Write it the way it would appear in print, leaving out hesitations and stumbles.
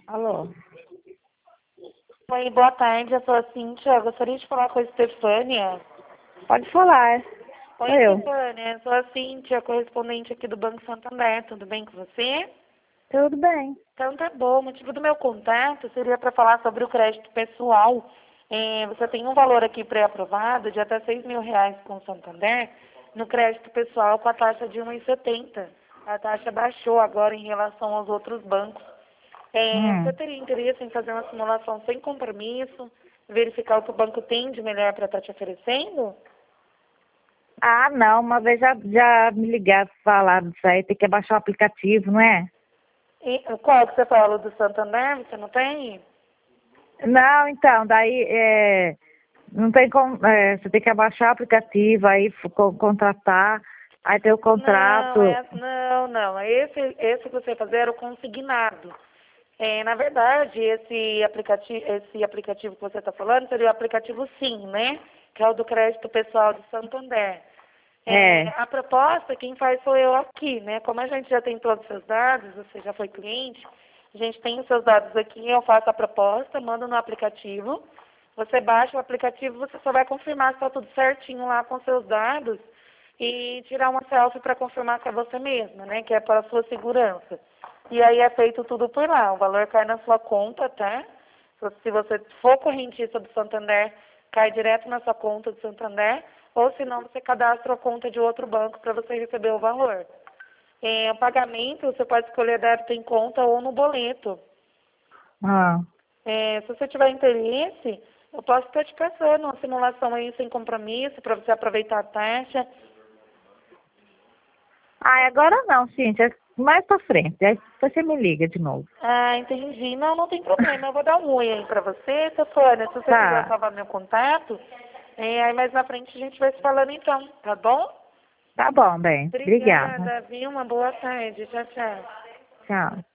Alô? Oi, boa tarde, eu sou a Cíntia. Eu gostaria de falar com a Estefânia. Pode falar, Oi, sou eu. Estefânia, eu sou a Cíntia, correspondente aqui do Banco Santander. Tudo bem com você? Tudo bem. Então tá bom. O motivo do meu contato seria para falar sobre o crédito pessoal. Você tem um valor aqui pré-aprovado de até R$ 6.000 com o Santander no crédito pessoal com a taxa de 1,70. A taxa baixou agora em relação aos outros bancos. Você Hum. teria interesse em fazer uma simulação sem compromisso, verificar o que o banco tem de melhor para estar te oferecendo? Ah, não, uma vez já me ligaram para falar disso aí, tem que baixar o aplicativo, não é? E qual que você falou do Santander? Você não tem? Não, então, daí não tem como, você tem que abaixar o aplicativo, aí contratar, aí tem o Não, contrato. não. Esse que você vai fazer era o consignado. Na verdade, esse aplicativo que você está falando seria o aplicativo Sim, né? Que é o do crédito pessoal do Santander. É, A proposta, quem faz sou eu aqui, né? Como a gente já tem todos os seus dados, você já foi cliente, a gente tem os seus dados aqui, eu faço a proposta, mando no aplicativo, você baixa o aplicativo, você só vai confirmar se está tudo certinho lá com seus dados e tirar uma selfie para confirmar que é você mesma, né? Que é para a sua segurança. E aí é feito tudo por lá, o valor cai na sua conta, tá? Se você for correntista do Santander, cai direto na sua conta do Santander, ou se não, você cadastra a conta de outro banco para você receber o valor. O pagamento, você pode escolher débito em conta ou no boleto. ah. Se você tiver interesse, eu posso estar te passando uma simulação aí sem compromisso, para você aproveitar a taxa. Ah, agora não, Cíntia, mais pra frente, aí você me liga de novo. Ah, entendi. Não, não tem problema. Eu vou dar um oi aí para você, Sofânia. Se você quiser Tá, salvar meu contato, aí mais na frente a gente vai se falando então, tá bom? tá bom, bem, obrigada. Obrigada, viu? Uma boa tarde. Tchau, tchau. Tchau.